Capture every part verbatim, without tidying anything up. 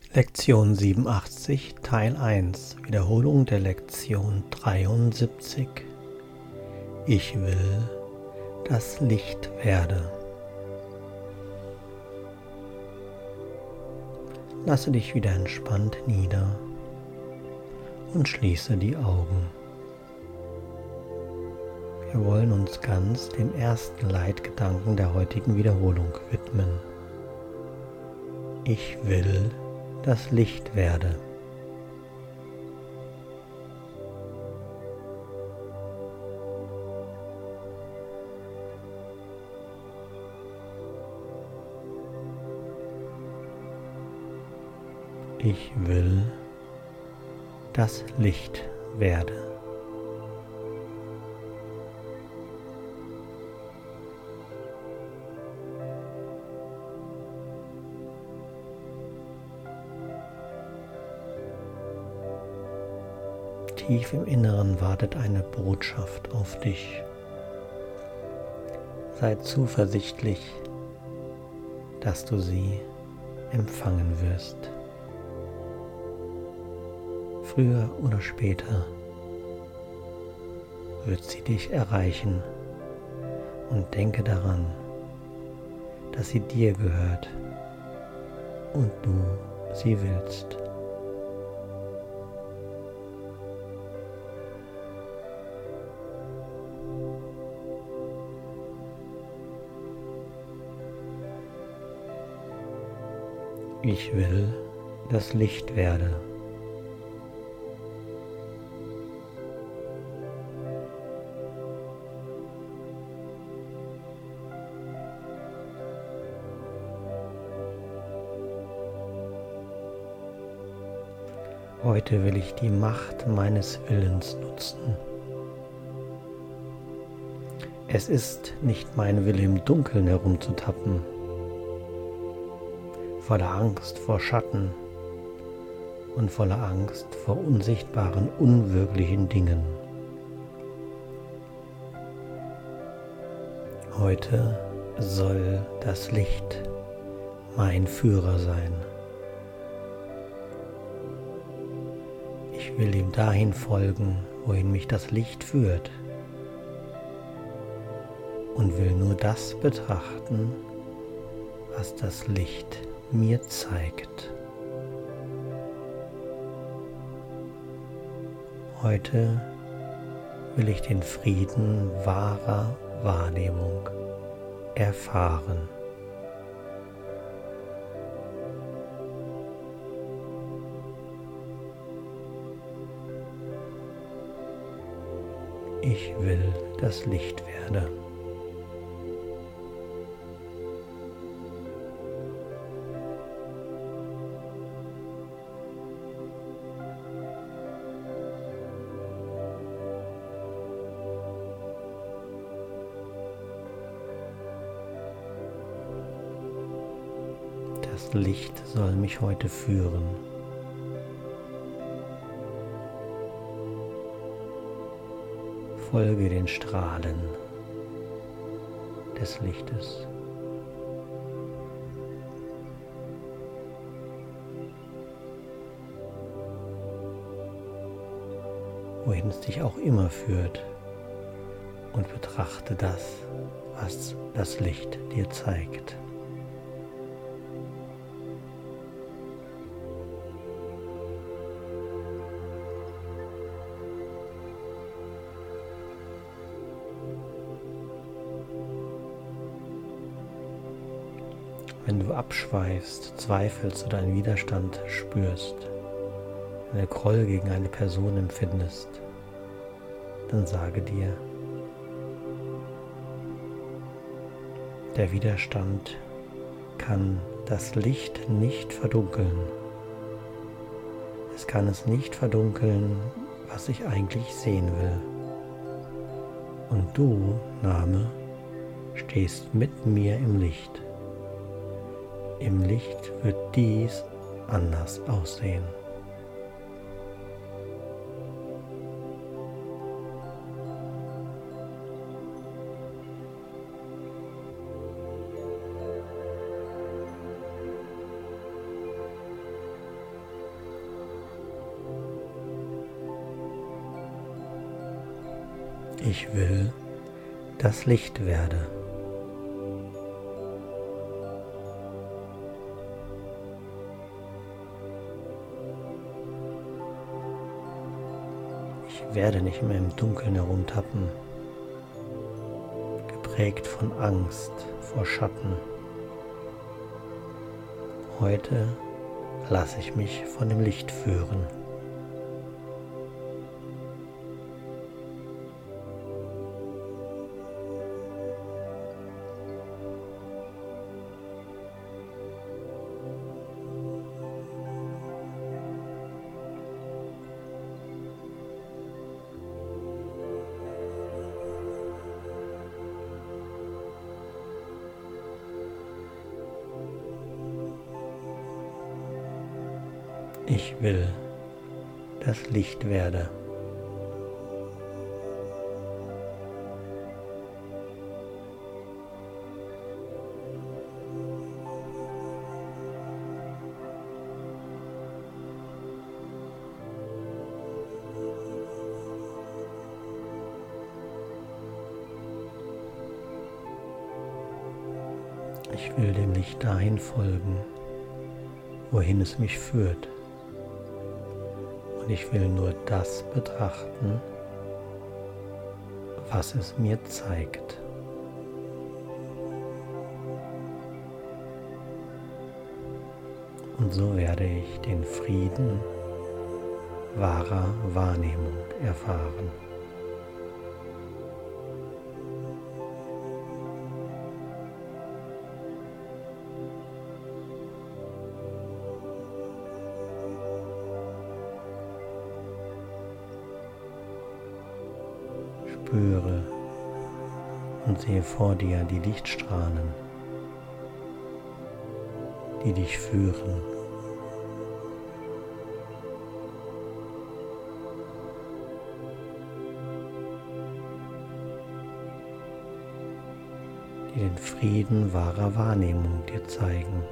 Lektion siebenundachtzig, Teil eins, Wiederholung der Lektion dreiundsiebzig. Ich will, dass Licht werde. Lasse dich wieder entspannt nieder und schließe die Augen. Wir wollen uns ganz dem ersten Leitgedanken der heutigen Wiederholung widmen. Ich will, dass Licht werde. Ich will, dass Licht werde. Tief im Inneren wartet eine Botschaft auf dich. Sei zuversichtlich, dass du sie empfangen wirst. Früher oder später wird sie dich erreichen, und denke daran, dass sie dir gehört und du sie willst. Ich will, dass Licht werde. Heute will ich die Macht meines Willens nutzen. Es ist nicht mein Wille, im Dunkeln herumzutappen, voller Angst vor Schatten und voller Angst vor unsichtbaren, unwirklichen Dingen. Heute soll das Licht mein Führer sein. Ich will ihm dahin folgen, wohin mich das Licht führt, und will nur das betrachten, was das Licht mir zeigt. Heute will ich den Frieden wahrer Wahrnehmung erfahren. Ich will das Licht werde. Das Licht soll mich heute führen. Folge den Strahlen des Lichtes. Wohin es dich auch immer führt, und betrachte das, was das Licht dir zeigt. Wenn du abschweifst, zweifelst oder einen Widerstand spürst, wenn du Groll gegen eine Person empfindest, dann sage dir, der Widerstand kann das Licht nicht verdunkeln. Es kann es nicht verdunkeln, was ich eigentlich sehen will. Und du, Name, stehst mit mir im Licht. Im Licht wird dies anders aussehen. Ich will das Licht werde. Ich werde nicht mehr im Dunkeln herumtappen, geprägt von Angst vor Schatten. Heute lasse ich mich von dem Licht führen. Ich will das Licht werde. Ich will dem Licht dahin folgen, wohin es mich führt. Und ich will nur das betrachten, was es mir zeigt. Und so werde ich den Frieden wahrer Wahrnehmung erfahren. Spüre und sehe vor dir die Lichtstrahlen, die dich führen. Die den Frieden wahrer Wahrnehmung dir zeigen.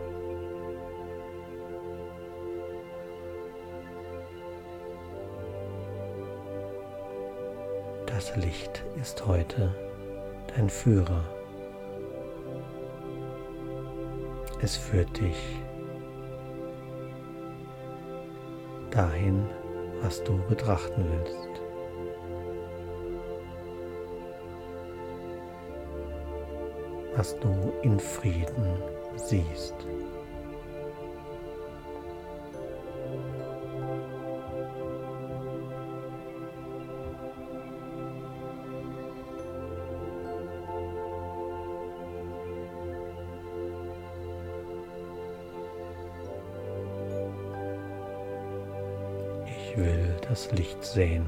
Das Licht ist heute dein Führer. Es führt dich dahin, was du betrachten willst. Was du in Frieden siehst. Ich will das Licht sehen.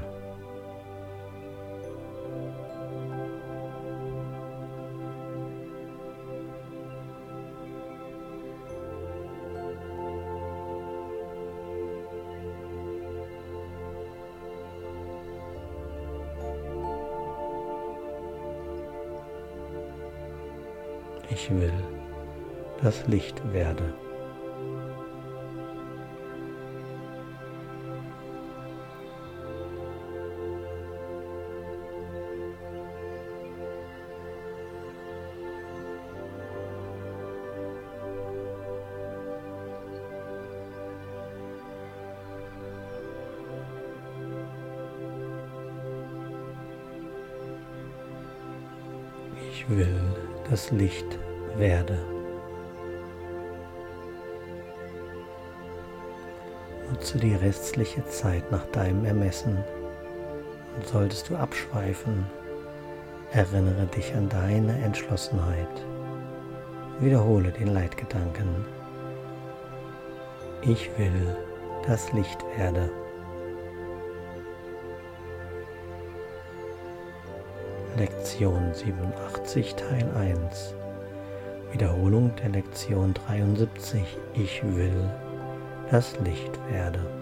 Ich will das Licht werde. Ich will das Licht werde. Nutze die restliche Zeit nach deinem Ermessen und solltest du abschweifen, erinnere dich an deine Entschlossenheit. Wiederhole den Leitgedanken. Ich will das Licht werde. Lektion siebenundachtzig Teil eins. Wiederholung der Lektion dreiundsiebzig. Ich will das Licht werde.